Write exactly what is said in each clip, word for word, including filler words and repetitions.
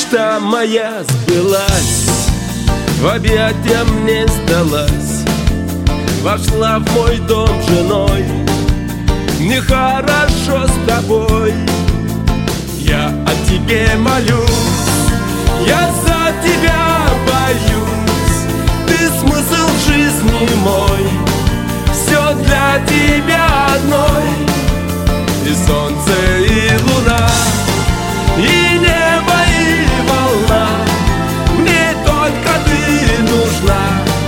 Мечта моя сбылась, в объятия мне сдалась, вошла в мой дом женой. Мне хорошо с тобой, я о тебе молюсь, я за тебя боюсь. Ты смысл жизни мой, все для тебя одной. И солнце, и луна, и небо, и волна, мне только ты нужна,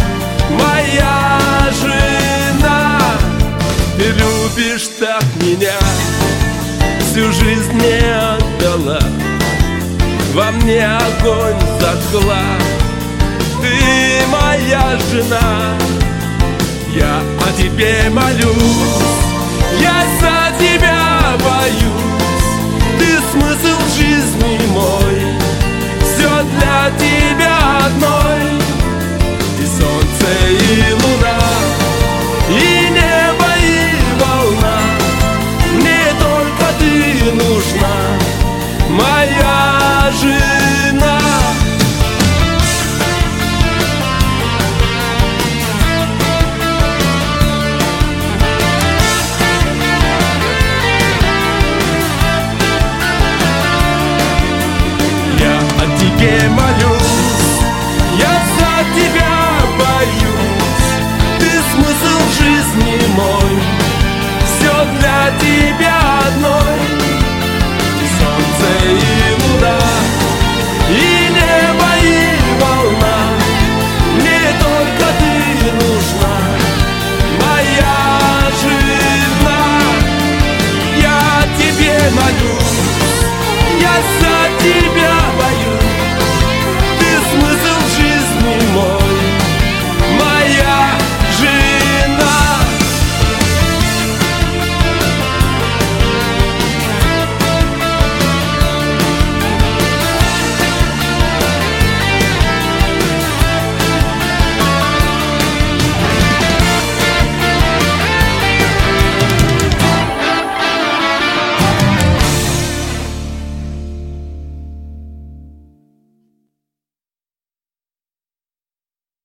моя жена. Ты любишь так меня, всю жизнь мне отдала, во мне огонь зажгла. Ты моя жена, я о тебе молюсь, я за тебя боюсь. Ты смысл